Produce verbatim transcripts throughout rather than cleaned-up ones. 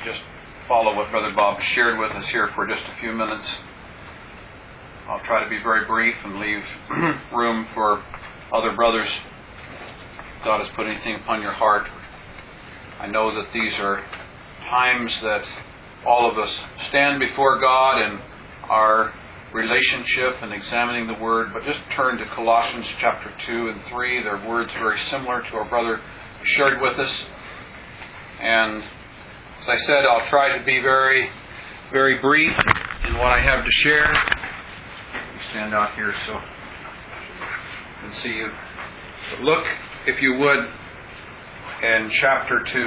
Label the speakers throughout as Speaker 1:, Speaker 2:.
Speaker 1: just follow what Brother Bob shared with us here for just a few minutes. I'll try to be very brief and leave room for other brothers. If God has put anything upon your heart, I know that these are times that all of us stand before God in our relationship and examining the Word, but just turn to Colossians chapter two and three. They're words very similar to our brother shared with us. And as I said, I'll try to be very, very brief in what I have to share. Let me stand out here so I can see you. But look, if you would, in chapter two.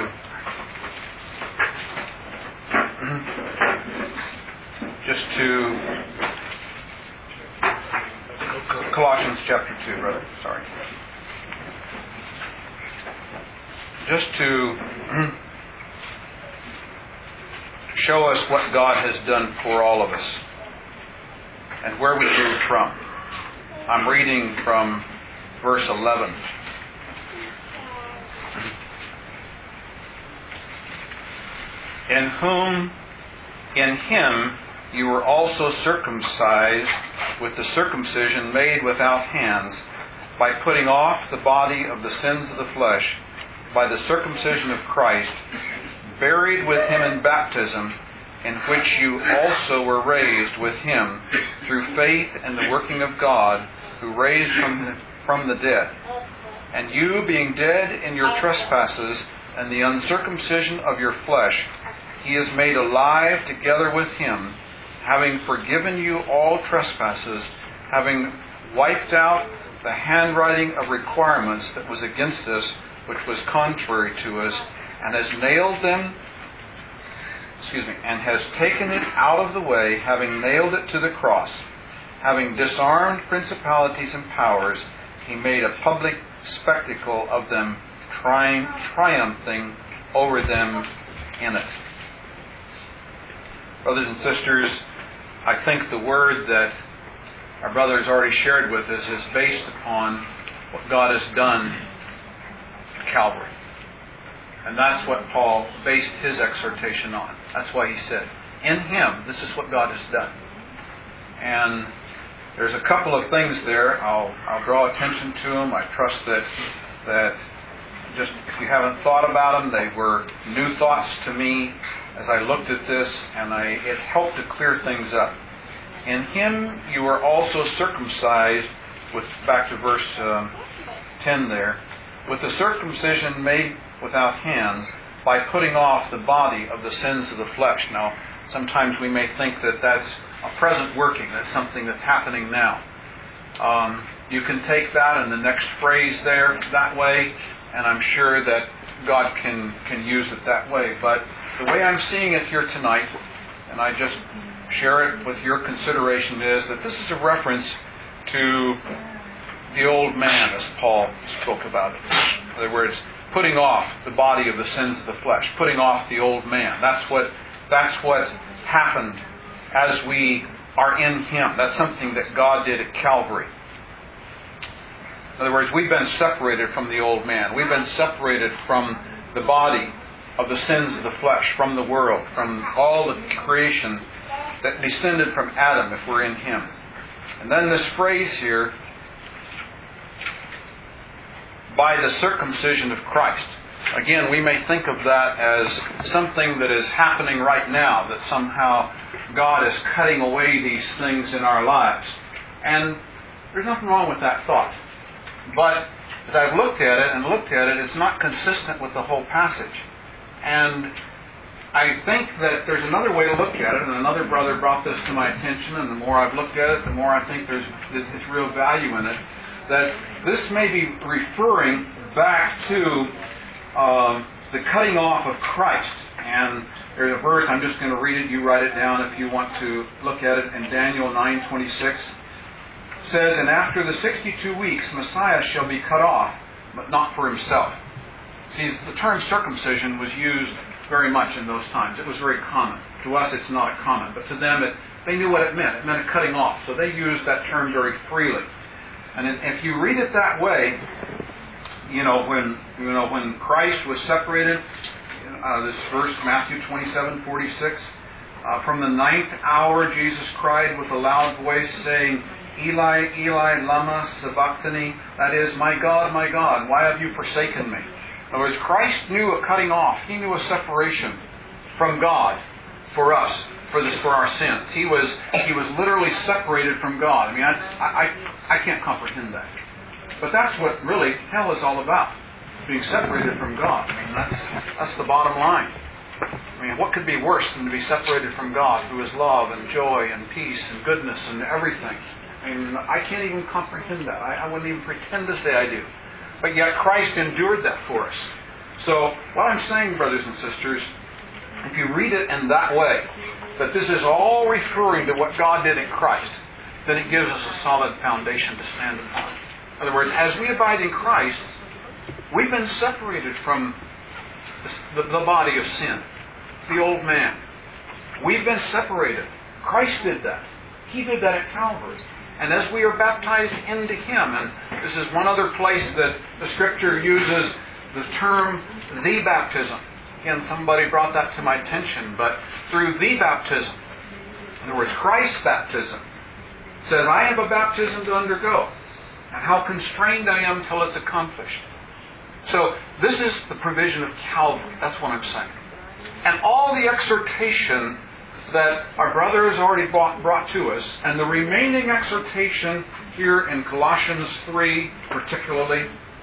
Speaker 1: Just to Colossians chapter two, brother. Sorry. Just to show us what God has done for all of us and where we move from. I'm reading from verse eleven. In whom, in Him, you were also circumcised with the circumcision made without hands, by putting off the body of the sins of the flesh, by the circumcision of Christ, buried with Him in baptism, in which you also were raised with Him through faith in the working of God, who raised from the, from the dead. And you, being dead in your trespasses and the uncircumcision of your flesh, He is made alive together with Him, having forgiven you all trespasses, having wiped out the handwriting of requirements that was against us, which was contrary to us, and has nailed them, excuse me, and has taken it out of the way, having nailed it to the cross. Having disarmed principalities and powers, He made a public spectacle of them, trying, triumphing over them in it. Brothers and sisters, I think the word that our brother has already shared with us is based upon what God has done at Calvary. And that's what Paul based his exhortation on. That's why he said, in Him, this is what God has done. And there's a couple of things there. I'll, I'll draw attention to them. I trust that, that just if you haven't thought about them, they were new thoughts to me as I looked at this, and I, it helped to clear things up. In Him you were also circumcised, with back to verse um, ten there, with the circumcision made without hands, by putting off the body of the sins of the flesh. Now, sometimes we may think that that's a present working, that's something that's happening now. Um, you can take that in the next phrase there that way, and I'm sure that God can, can use it that way. But the way I'm seeing it here tonight, and I just share it with your consideration, is that this is a reference to the old man, as Paul spoke about it. In other words, putting off the body of the sins of the flesh, putting off the old man. That's what, that's what happened as we are in Him. That's something that God did at Calvary. In other words, we've been separated from the old man. We've been separated from the body of the sins of the flesh, from the world, from all the creation that descended from Adam if we're in Him. And then this phrase here, by the circumcision of Christ. Again, we may think of that as something that is happening right now, that somehow God is cutting away these things in our lives. And there's nothing wrong with that thought. But as I've looked at it and looked at it, it's not consistent with the whole passage. And I think that there's another way to look at it, and another brother brought this to my attention, and the more I've looked at it, the more I think there's, there's, there's real value in it, that this may be referring back to um, the cutting off of Christ. And there's a verse, I'm just going to read it, you write it down if you want to look at it, in Daniel nine twenty-six. It says, and after the sixty-two weeks, Messiah shall be cut off, but not for Himself. See, the term circumcision was used very much in those times. It was very common. To us, it's not common, but to them, it, they knew what it meant. It meant a cutting off. So they used that term very freely. And if you read it that way, you know, when you know when Christ was separated, uh, this verse, Matthew twenty-seven forty-six. Uh, from the ninth hour, Jesus cried with a loud voice, saying, Eli, Eli, lama sabachthani. That is, my God, my God, why have you forsaken me? In other words, Christ knew a cutting off. He knew a separation from God for us, for this, for our sins. He was he was literally separated from God. I mean, I, I, I can't comprehend that. But that's what really hell is all about, being separated from God. I mean, that's that's the bottom line. I mean, what could be worse than to be separated from God, who is love and joy and peace and goodness and everything? I mean, I can't even comprehend that. I, I wouldn't even pretend to say I do. But yet Christ endured that for us. So what I'm saying, brothers and sisters, if you read it in that way, that this is all referring to what God did in Christ, then it gives us a solid foundation to stand upon. In other words, as we abide in Christ, we've been separated from the, the body of sin, the old man. We've been separated. Christ did that. He did that at Calvary. And as we are baptized into Him, and this is one other place that the Scripture uses the term the baptism. Again, somebody brought that to my attention, but through the baptism, in other words, Christ's baptism, says, I have a baptism to undergo, and how constrained I am till it's accomplished. So this is the provision of Calvary. That's what I'm saying. And all the exhortation that our brother has already brought, brought to us, and the remaining exhortation here in Colossians three particularly,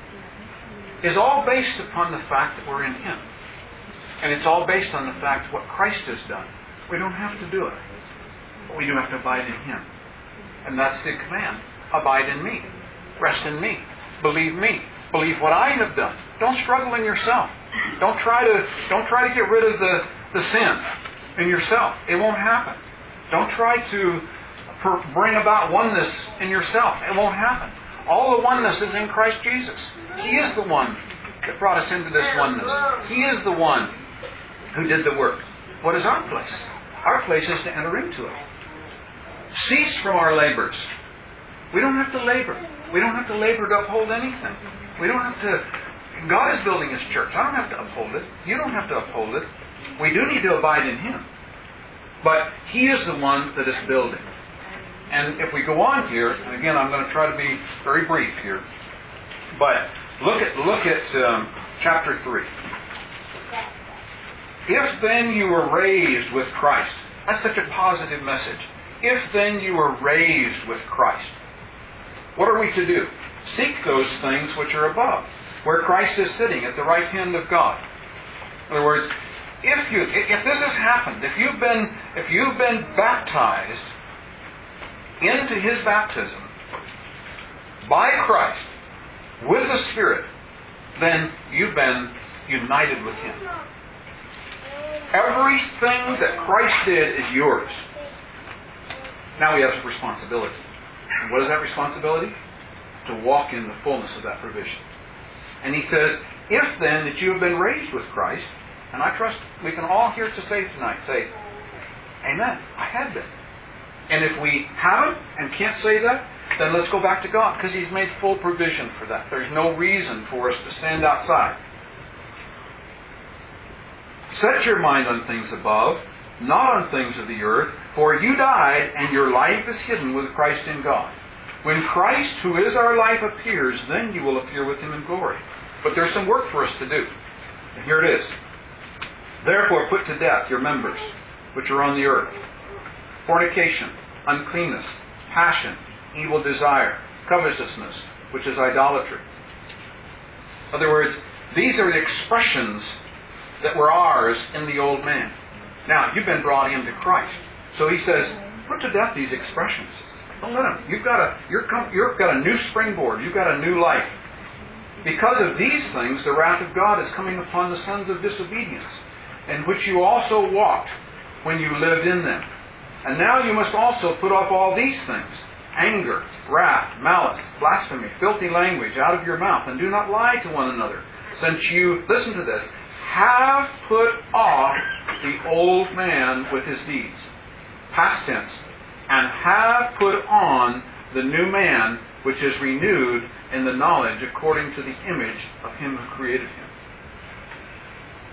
Speaker 1: is all based upon the fact that we're in Him. And it's all based on the fact what Christ has done. We don't have to do it. But we do have to abide in Him. And that's the command. Abide in me. Rest in me. Believe me. Believe what I have done. Don't struggle in yourself. Don't try to don't try to get rid of the, the sin in yourself. It won't happen. Don't try to per, bring about oneness in yourself. It won't happen. All the oneness is in Christ Jesus. He is the one that brought us into this oneness. He is the one who did the work. What is our place? Our place is to enter into it. Cease from our labors. We don't have to labor. We don't have to labor to uphold anything. We don't have to... God is building His church. I don't have to uphold it. You don't have to uphold it. We do need to abide in Him. But He is the one that is building. And if we go on here, and again, I'm going to try to be very brief here, but look at look at um, chapter three. If then you were raised with Christ, that's such a positive message. If then you were raised with Christ, what are we to do? Seek those things which are above, where Christ is sitting at the right hand of God. In other words, if you if this has happened, if you've been if you've been baptized into His baptism by Christ with the Spirit, then you've been united with Him. Everything that Christ did is yours. Now we have a responsibility. And what is that responsibility? To walk in the fullness of that provision. And He says, if then that you have been raised with Christ, and I trust we can all here to say tonight, say, Amen, I have been. And if we haven't and can't say that, then let's go back to God, because He's made full provision for that. There's no reason for us to stand outside. Set your mind on things above, not on things of the earth, for you died, and your life is hidden with Christ in God. When Christ, who is our life, appears, then you will appear with Him in glory. But there's some work for us to do. And here it is. Therefore put to death your members, which are on the earth: fornication, uncleanness, passion, evil desire, covetousness, which is idolatry. In other words, these are the expressions that were ours in the old man. Now, you've been brought into Christ. So He says, put to death these expressions. Don't let them. You've got a, you're, you've got a new springboard. You've got a new life. Because of these things, the wrath of God is coming upon the sons of disobedience, in which you also walked when you lived in them. And now you must also put off all these things: anger, wrath, malice, blasphemy, filthy language out of your mouth. And do not lie to one another, since you, listen to this, have put off the old man with his deeds. Past tense. And have put on the new man, which is renewed in the knowledge according to the image of Him who created him.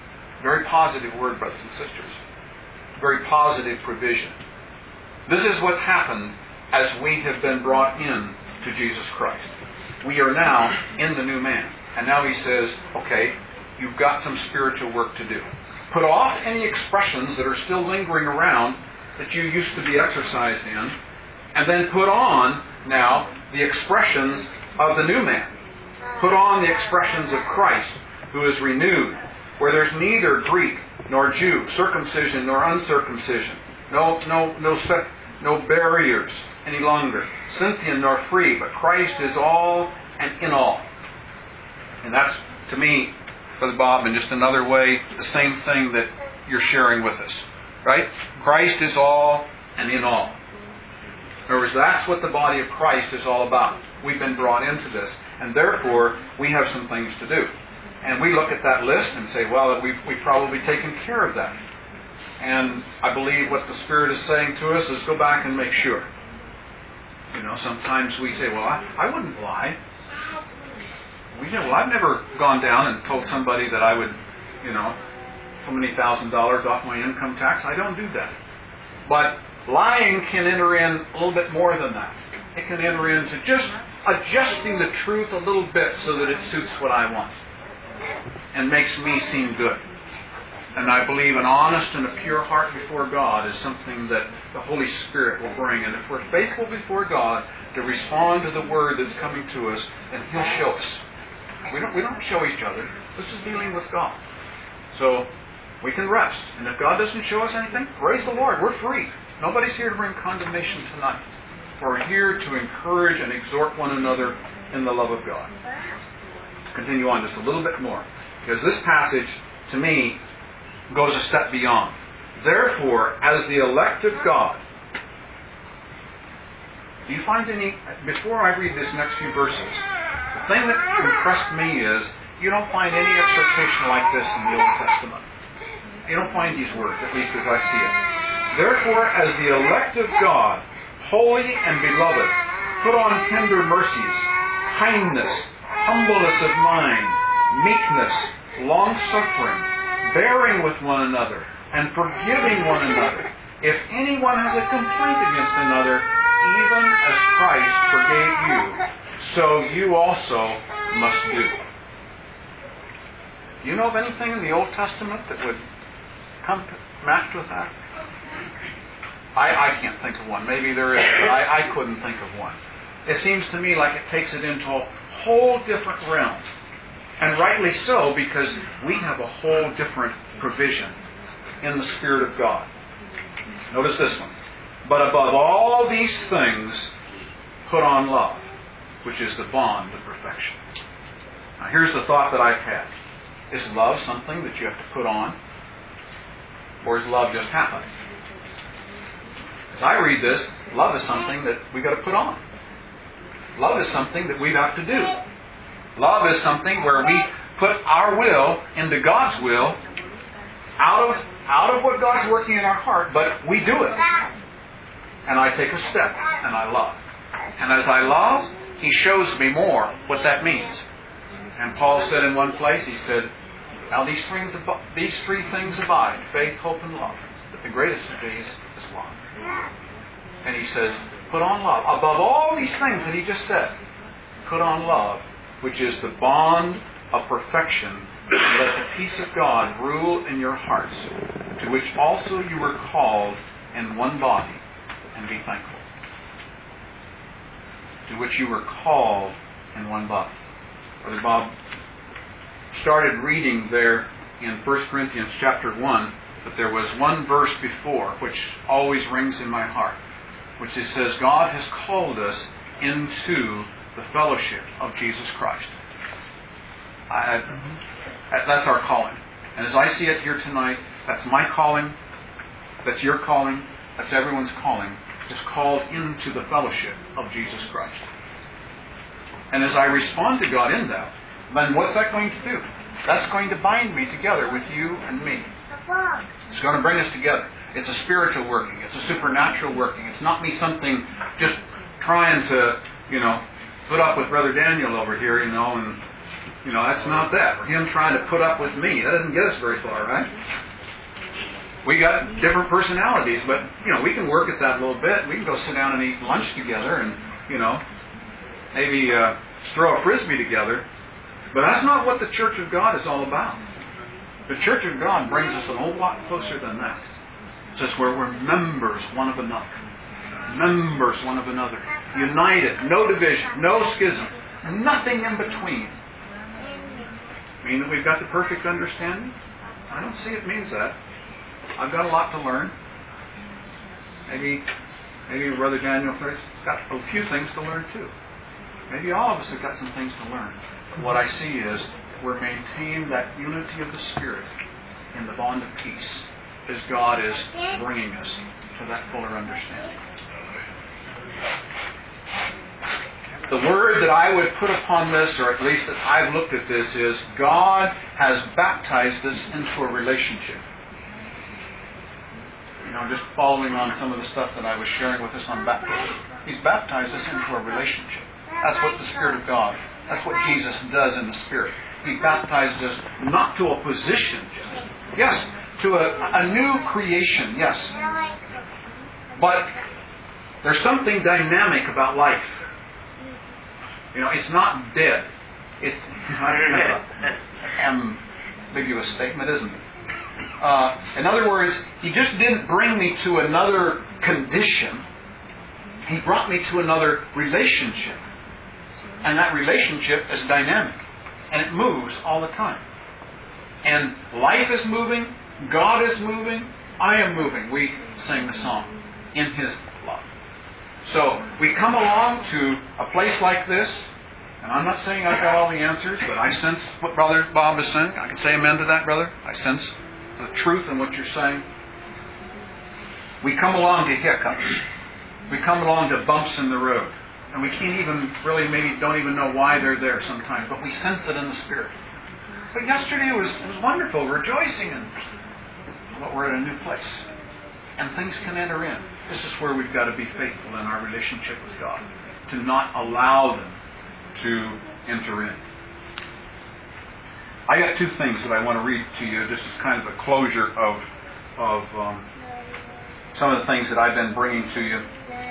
Speaker 1: Very positive word, brothers and sisters. Very positive provision. This is what's happened as we have been brought in to Jesus Christ. We are now in the new man. And now he says, okay, you've got some spiritual work to do. Put off any expressions that are still lingering around that you used to be exercised in, and then put on now the expressions of the new man. Put on the expressions of Christ, who is renewed, where there's neither Greek nor Jew, circumcision nor uncircumcision, no no no set, no barriers any longer, Scythian nor free, but Christ is all and in all. And that's, to me, Brother Bob, in just another way, the same thing that you're sharing with us. Right? Christ is all and in all. In other words, that's what the body of Christ is all about. We've been brought into this, and therefore we have some things to do. And we look at that list and say, well, we've, we've probably taken care of that. And I believe what the Spirit is saying to us is go back and make sure. You know, sometimes we say, well, I, I wouldn't lie. We say, well, I've never gone down and told somebody that I would, you know, so many thousand dollars off my income tax. I don't do that. But lying can enter in a little bit more than that. It can enter into just adjusting the truth a little bit so that it suits what I want and makes me seem good. And I believe an honest and a pure heart before God is something that the Holy Spirit will bring. And if we're faithful before God to respond to the Word that's coming to us, then He'll show us. We don't, we don't show each other. This is dealing with God. So we can rest. And if God doesn't show us anything, praise the Lord. We're free. Nobody's here to bring condemnation tonight. We're here to encourage and exhort one another in the love of God. Continue on just a little bit more. Because this passage, to me, goes a step beyond. Therefore, as the elect of God, do you find any, before I read this next few verses, the thing that impressed me is you don't find any exhortation like this in the Old Testament. You don't find these words, at least as I see it. Therefore, as the elect of God, holy and beloved, put on tender mercies, kindness, humbleness of mind, meekness, long-suffering, bearing with one another, and forgiving one another. If anyone has a complaint against another, even as Christ forgave you, so you also must do. Do you know of anything in the Old Testament that would come matched with that? I, I can't think of one. Maybe there is, but I, I couldn't think of one. It seems to me like it takes it into a whole different realm. And rightly so, because we have a whole different provision in the Spirit of God. Notice this one. But above all these things, put on love, which is the bond of perfection. Now here's the thought that I've had. Is love something that you have to put on? Or is love just happening? As I read this, love is something that we've got to put on. Love is something that we have to do. Love is something where we put our will into God's will out of, out of what God's working in our heart, but we do it. And I take a step, and I love. And as I love, He shows me more what that means. And Paul said in one place, he said, now these things, these three things abide, faith, hope, and love. But the greatest of these is love. And he says, put on love. Above all these things that he just said, put on love, which is the bond of perfection. And let the peace of God rule in your hearts, to which also you were called in one body, and be thankful. To which you were called in one body. Brother Bob started reading there in First Corinthians chapter one, but there was one verse before which always rings in my heart, which it says, God has called us into the fellowship of Jesus Christ. I, that's our calling. And as I see it here tonight, that's my calling, that's your calling, that's everyone's calling, is called into the fellowship of Jesus Christ. And as I respond to God in that, then what's that going to do? That's going to bind me together with you and me. It's going to bring us together. It's a spiritual working. It's a supernatural working. It's not me something just trying to, you know, put up with Brother Daniel over here, you know, and You know, that's not that. Or him trying to put up with me. That doesn't get us very far, right? We got different personalities, but, you know, we can work at that a little bit. We can go sit down and eat lunch together and, you know, maybe uh, throw a frisbee together. But that's not what the Church of God is all about. The Church of God brings us a whole lot closer than that. It's just where we're members one of another. Members one of another. United. No division. No schism. Nothing in between. Mean that we've got the perfect understanding? I don't see it means that. I've got a lot to learn. Maybe, maybe Brother Daniel has got a few things to learn too. Maybe all of us have got some things to learn. What I see is we're maintaining that unity of the Spirit in the bond of peace as God is bringing us to that fuller understanding. The word that I would put upon this, or at least that I've looked at this, is God has baptized us into a relationship. You know, just following on some of the stuff that I was sharing with us on baptism. He's baptized us into a relationship. That's what the Spirit of God, that's what Jesus does in the Spirit. He baptized us not to a position, yes, to a, a new creation, yes. But there's something dynamic about life. You know, it's not dead. It's kind of an ambiguous statement, isn't it? Uh, in other words, He just didn't bring me to another condition. He brought me to another relationship. And that relationship is dynamic. And it moves all the time. And life is moving. God is moving. I am moving. We sing the song, In His Love. So we come along to a place like this. And I'm not saying I've got all the answers, but I sense what Brother Bob is saying. I can say amen to that, brother. I sense the truth in what you're saying. We come along to hiccups. We come along to bumps in the road. And we can't even really, maybe don't even know why they're there sometimes, but we sense it in the Spirit. But yesterday it was, it was wonderful, rejoicing in what we're at a new place. And things can enter in. This is where we've got to be faithful in our relationship with God, to not allow them to enter in. I got two things that I want to read to you, just as kind of a closure of, of um, some of the things that I've been bringing to you.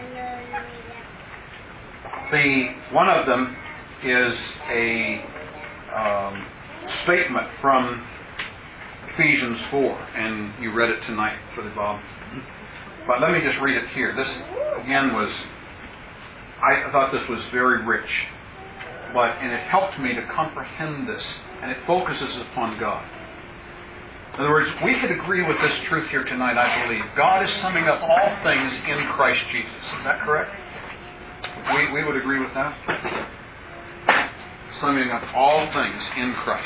Speaker 1: The one of them is a um, statement from Ephesians four, and you read it tonight, Brother Bob. But let me just read it here. This again was, I thought this was very rich, but and it helped me to comprehend this, and it focuses upon God. In other words, we could agree with this truth here tonight, I believe. God is summing up all things in Christ Jesus. Is that correct? We, we would agree with that? Summing up all things in Christ.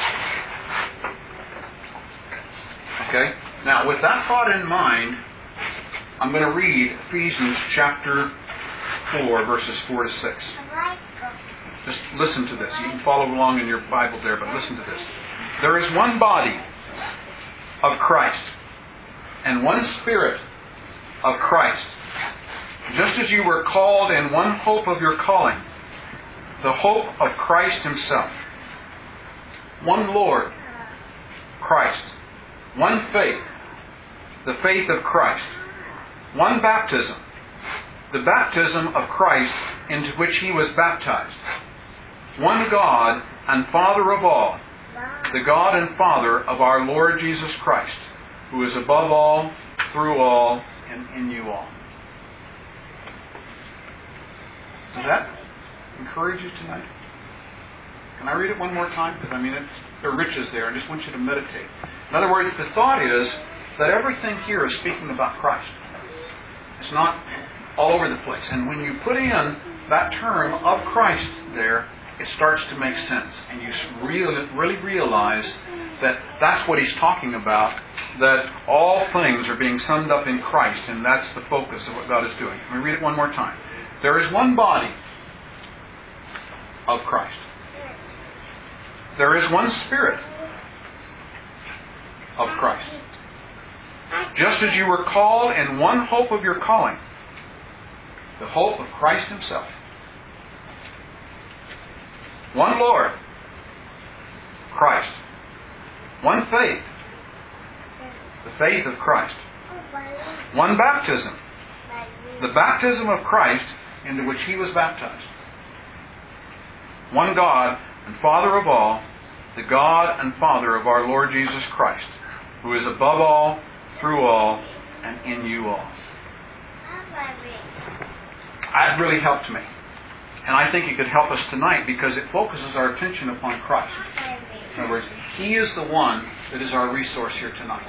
Speaker 1: Okay? Now, with that thought in mind, I'm going to read Ephesians chapter four, verses four to six. Just listen to this. You can follow along in your Bible there, but listen to this. There is one body of Christ, and one Spirit of Christ, just as you were called in one hope of your calling, the hope of Christ Himself. One Lord, Christ. One faith, the faith of Christ. One baptism, the baptism of Christ into which He was baptized. One God and Father of all, the God and Father of our Lord Jesus Christ, who is above all, through all, and in you all. Does that encourage you tonight? Can I read it one more time? Because I mean, it's, there are riches there. I just want you to meditate. In other words, the thought is that everything here is speaking about Christ. It's not all over the place. And when you put in that term of Christ there, it starts to make sense. And you really, really realize that that's what He's talking about, that all things are being summed up in Christ, and that's the focus of what God is doing. Let me read it one more time. There is one body of Christ. There is one Spirit of Christ. Just as you were called in one hope of your calling, the hope of Christ Himself. One Lord, Christ. One faith. The faith of Christ. One baptism. The baptism of Christ into which He was baptized. One God and Father of all, the God and Father of our Lord Jesus Christ, who is above all, through all, and in you all. That really helped me. And I think it could help us tonight because it focuses our attention upon Christ. In other words, He is the one that is our resource here tonight.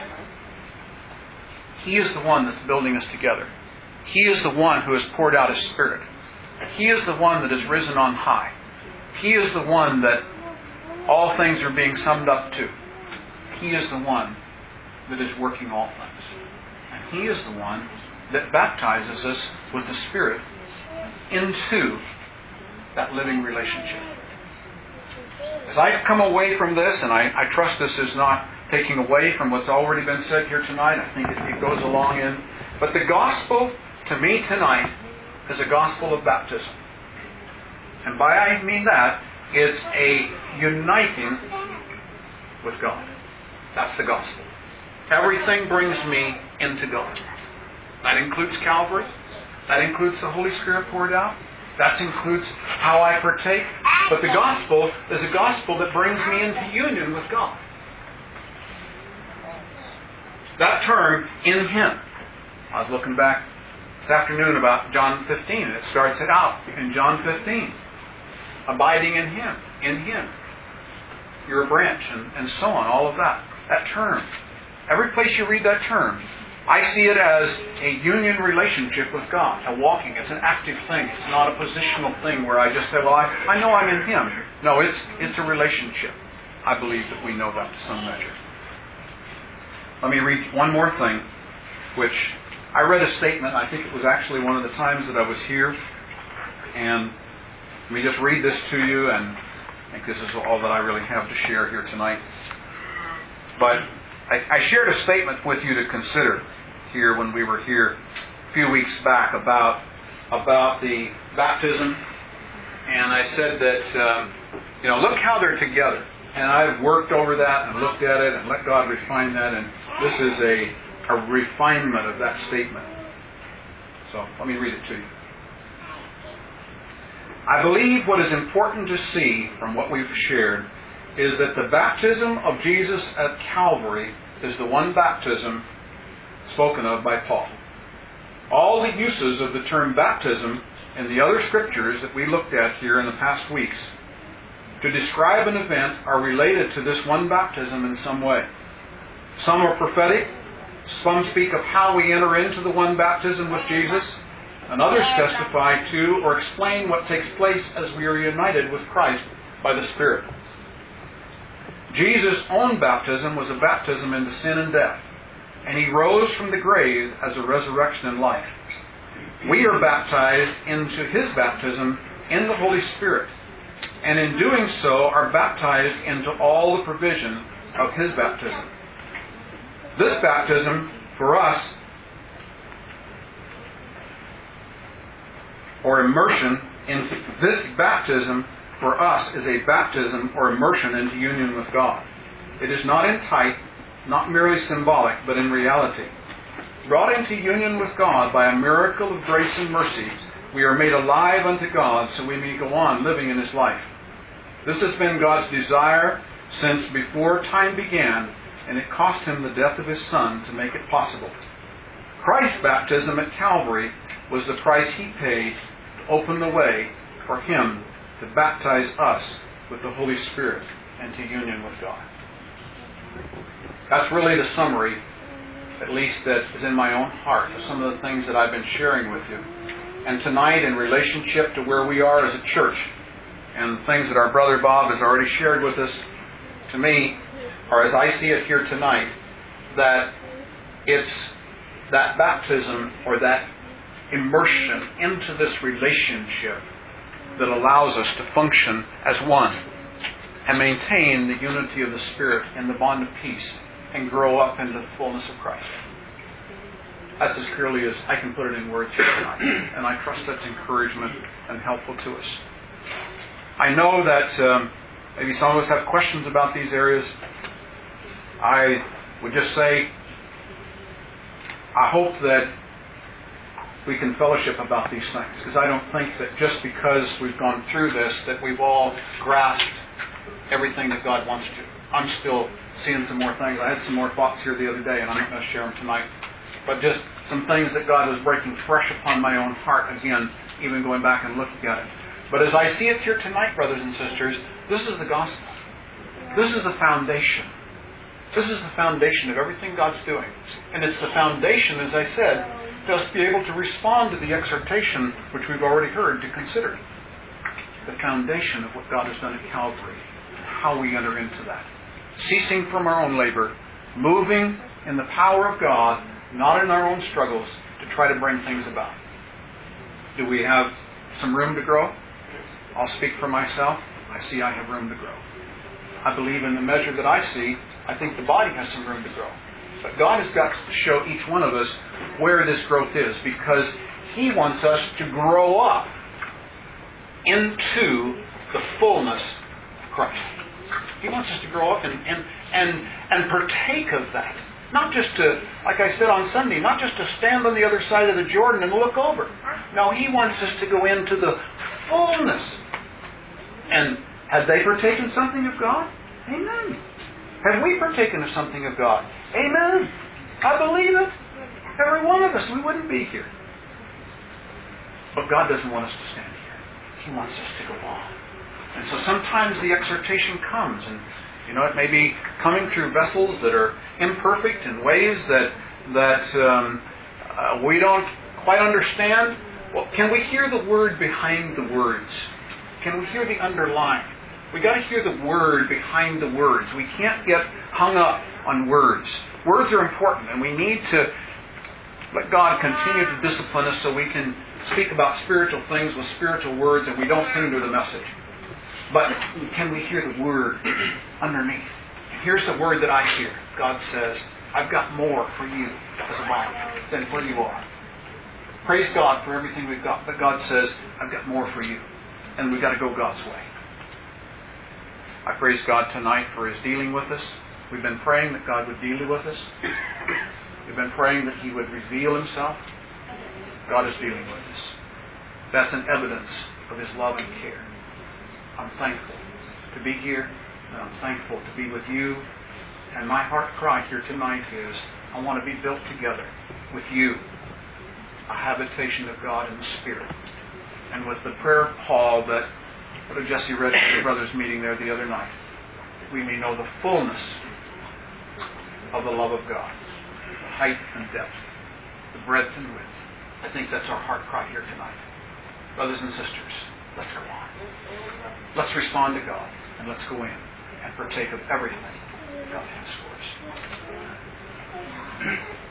Speaker 1: He is the one that's building us together. He is the one who has poured out His Spirit. He is the one that has risen on high. He is the one that all things are being summed up to. He is the one that is working all things. And He is the one that baptizes us with the Spirit into that living relationship. As I come away from this, and I, I trust this is not taking away from what's already been said here tonight, I think it, it goes along in, but the gospel to me tonight is a gospel of baptism. And by I mean that, it's a uniting with God. That's the gospel. Everything brings me into God. That includes Calvary. That includes the Holy Spirit poured out. That includes how I partake. But the gospel is a gospel that brings me into union with God. That term, in Him. I was looking back this afternoon about John fifteen, and it starts it out in John fifteen. Abiding in Him, in Him. You're a branch, and, and so on, all of that. That term. Every place you read that term, I see it as a union relationship with God, a walking. It's an active thing. It's not a positional thing where I just say, well, I, I know I'm in Him. No, it's it's a relationship. I believe that we know that to some measure. Let me read one more thing, which I read a statement. I think it was actually one of the times that I was here. And let me just read this to you, and I think this is all that I really have to share here tonight. But I, I shared a statement with you to consider here when we were here a few weeks back about about the baptism, and I said that um, you know look how they're together, and I've worked over that and looked at it and let God refine that, and this is a a refinement of that statement. So let me read it to you. I believe what is important to see from what we've shared is that the baptism of Jesus at Calvary is the one baptism spoken of by Paul. All the uses of the term baptism in the other scriptures that we looked at here in the past weeks to describe an event are related to this one baptism in some way. Some are prophetic. Some speak of how we enter into the one baptism with Jesus. And others testify to or explain what takes place as we are united with Christ by the Spirit. Jesus' own baptism was a baptism into sin and death, and He rose from the grave as a resurrection and life. We are baptized into His baptism in the Holy Spirit, and in doing so are baptized into all the provision of His baptism. This baptism, for us, or immersion into this baptism for us is a baptism or immersion into union with God. It is not in type, not merely symbolic, but in reality. Brought into union with God by a miracle of grace and mercy, we are made alive unto God so we may go on living in His life. This has been God's desire since before time began, and it cost Him the death of His Son to make it possible. Christ's baptism at Calvary was the price He paid to open the way for Him to baptize us with the Holy Spirit and to union with God. That's really the summary, at least that is in my own heart, of some of the things that I've been sharing with you. And tonight, in relationship to where we are as a church, and the things that our brother Bob has already shared with us, to me, or as I see it here tonight, that it's that baptism or that immersion into this relationship that allows us to function as one and maintain the unity of the Spirit and the bond of peace and grow up into the fullness of Christ. That's as clearly as I can put it in words here tonight, and I trust that's encouragement and helpful to us. I know that um, Maybe some of us have questions about these areas. I would just say, I hope that we can fellowship about these things, because I don't think that just because we've gone through this that we've all grasped everything that God wants to. I'm still seeing some more things. I had some more thoughts here the other day, and I'm not going to share them tonight. But just some things that God was breaking fresh upon my own heart again, even going back and looking at it. But as I see it here tonight, brothers and sisters, this is the gospel. This is the foundation. This is the foundation of everything God's doing. And it's the foundation, as I said, to us be able to respond to the exhortation which we've already heard to consider. The foundation of what God has done at Calvary, and how we enter into that. Ceasing from our own labor, moving in the power of God, not in our own struggles, to try to bring things about. Do we have some room to grow? I'll speak for myself. I see I have room to grow. I believe in the measure that I see, I think the body has some room to grow. But God has got to show each one of us where this growth is, because He wants us to grow up into the fullness of Christ. He wants us to grow up and, and, and, and partake of that. Not just to, like I said on Sunday, not just to stand on the other side of the Jordan and look over. No, He wants us to go into the fullness. And have they partaken something of God? Amen. Have we partaken of something of God? Amen. I believe it. Every one of us, we wouldn't be here. But God doesn't want us to stand here. He wants us to go on. And so sometimes the exhortation comes, and you know, it may be coming through vessels that are imperfect in ways that that um, uh, we don't quite understand. Well, can we hear the word behind the words? Can we hear the underline? We got to hear the word behind the words. We can't get hung up on words. Words are important, and we need to let God continue to discipline us so we can speak about spiritual things with spiritual words, and we don't hinder the message. But can we hear the word underneath? And here's the word that I hear. God says, I've got more for you as a body than where you are. Praise God for everything we've got. But God says, I've got more for you. And we've got to go God's way. I praise God tonight for His dealing with us. We've been praying that God would deal with us. We've been praying that He would reveal Himself. God is dealing with us. That's an evidence of His love and care. I'm thankful to be here, and I'm thankful to be with you. And my heart cry here tonight is, I want to be built together with you, a habitation of God in the Spirit. And with the prayer of Paul that Brother Jesse read at the brothers' meeting there the other night, that we may know the fullness of the love of God, the height and depth, the breadth and width. I think that's our heart cry here tonight. Brothers and sisters, let's go on. Let's respond to God, and let's go in and partake of everything God has for us.